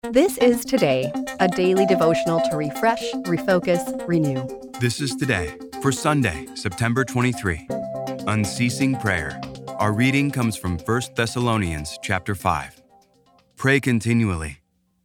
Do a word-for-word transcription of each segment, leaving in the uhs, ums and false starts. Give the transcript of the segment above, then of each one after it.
This is Today, a daily devotional to refresh, refocus, renew. This is Today for Sunday, September twenty-third. Unceasing prayer. Our reading comes from First Thessalonians chapter five. Pray continually.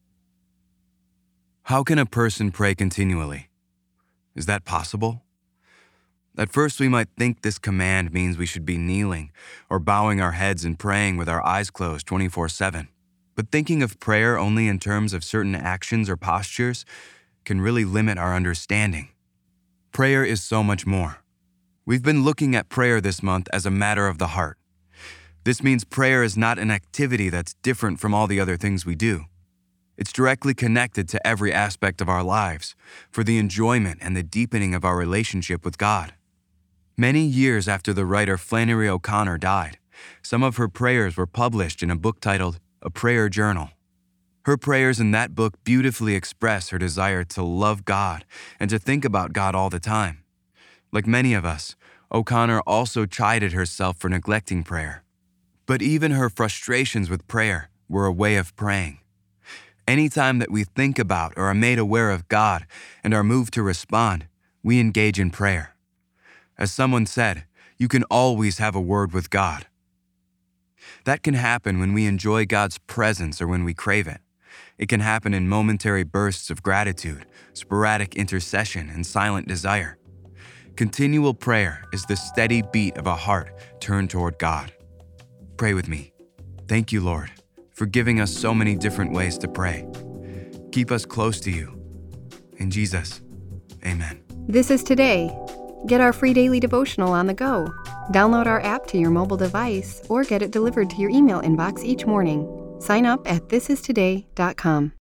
How can a person pray continually? Is that possible? At first, we might think this command means we should be kneeling or bowing our heads and praying with our eyes closed twenty-four seven. But thinking of prayer only in terms of certain actions or postures can really limit our understanding. Prayer is so much more. We've been looking at prayer this month as a matter of the heart. This means prayer is not an activity that's different from all the other things we do. It's directly connected to every aspect of our lives for the enjoyment and the deepening of our relationship with God. Many years after the writer Flannery O'Connor died, some of her prayers were published in a book titled A Prayer Journal. Her prayers in that book beautifully express her desire to love God and to think about God all the time. Like many of us, O'Connor also chided herself for neglecting prayer. But even her frustrations with prayer were a way of praying. Anytime that we think about or are made aware of God and are moved to respond, we engage in prayer. As someone said, you can always have a word with God. That can happen when we enjoy God's presence or when we crave it. It can happen in momentary bursts of gratitude, sporadic intercession, and silent desire. Continual prayer is the steady beat of a heart turned toward God. Pray with me. Thank you, Lord, for giving us so many different ways to pray. Keep us close to you. In Jesus, amen. This is Today. Get our free daily devotional on the go. Download our app to your mobile device or get it delivered to your email inbox each morning. Sign up at this is today dot com.